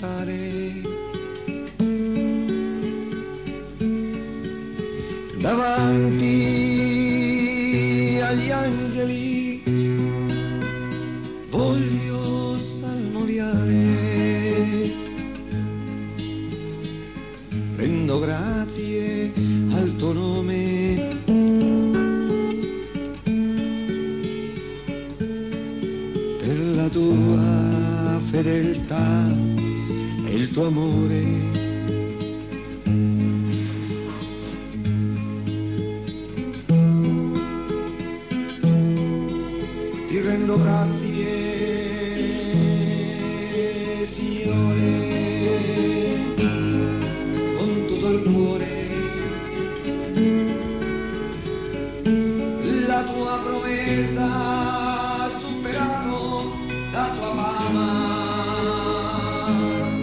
cantare davanti agli angeli, voglio salmodiare, rendo grazie al tuo nome, per la tua fedeltà e il tuo amore. Ti rendo grazie, Signore, con tutto il cuore. La tua promessa ha superato la tua fama.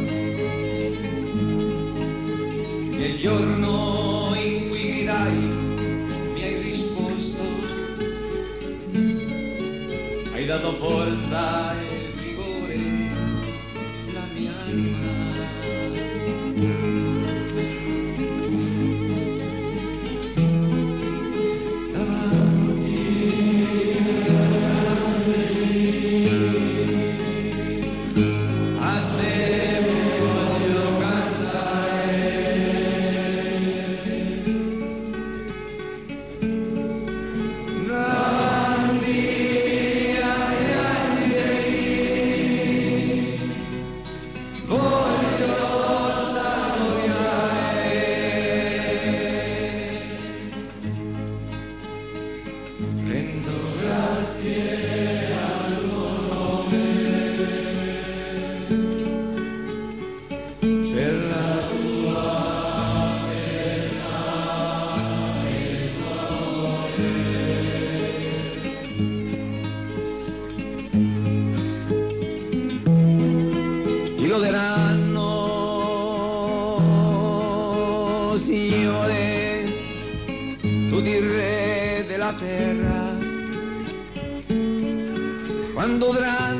Nel giorno in cui gridai mi hai risposto, hai dato forza e vigore alla mia anima. Davanti a te voglio cantare, davanti voglio salmodiare, rendo grazie al tuo nome, per la tua verità e il tuo amore. Ti loderanno, Signore, tutti i re della terra, quando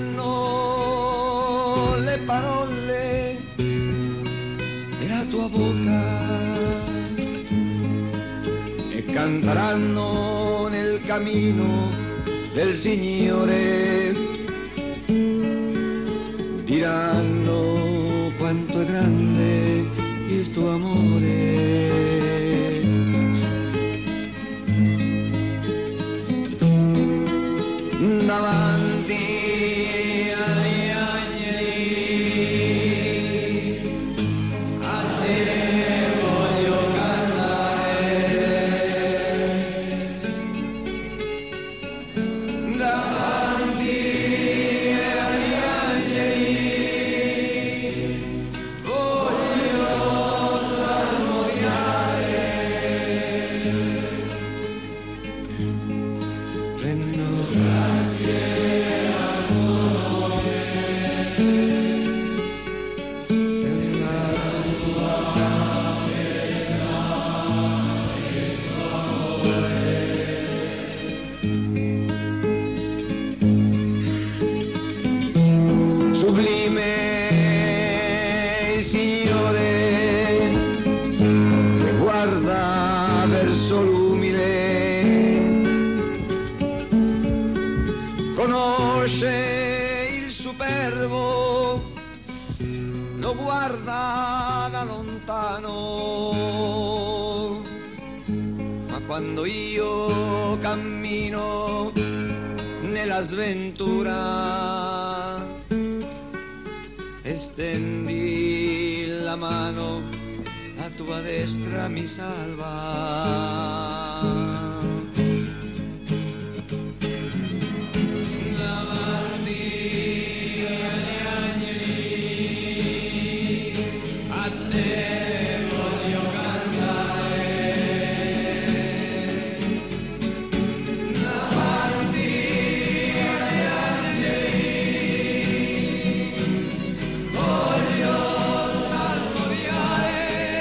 udranno le parole della tua bocca e canteranno nel cammino del Signore, diranno quanto è grande il tuo amore. Davanti agli angeli, a te voglio cantare, davanti agli angeli voglio salmodiare, rendo grazie al tuo nome, per la tua verità e il tuo amore. Sublime, Signore, che guarda verso l'umile, conosce il superbo, lo guarda da lontano, ma quando io cammino nella sventura estendi la mano, la tua destra mi salva. Davanti agli angeli, a te voglio cantare, davanti agli angeli voglio salmodiare,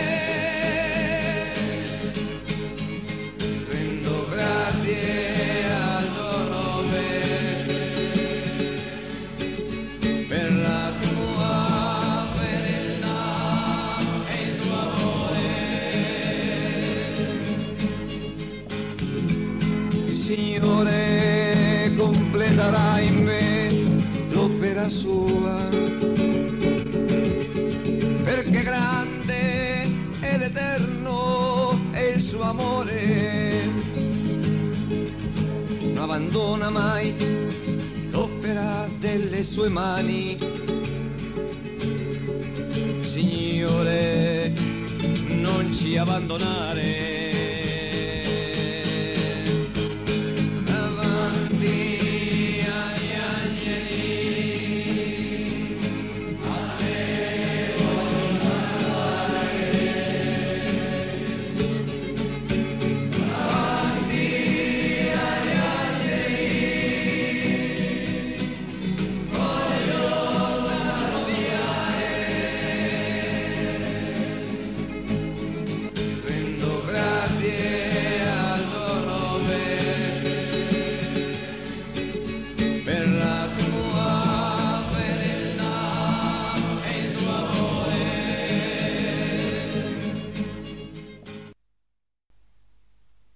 rendo grazie al tuo nome, per la tua verità. sarà in me l'opera sua, perché grande ed eterno è il suo amore, non abbandona mai l'opera delle sue mani. Signore, non ci abbandonare,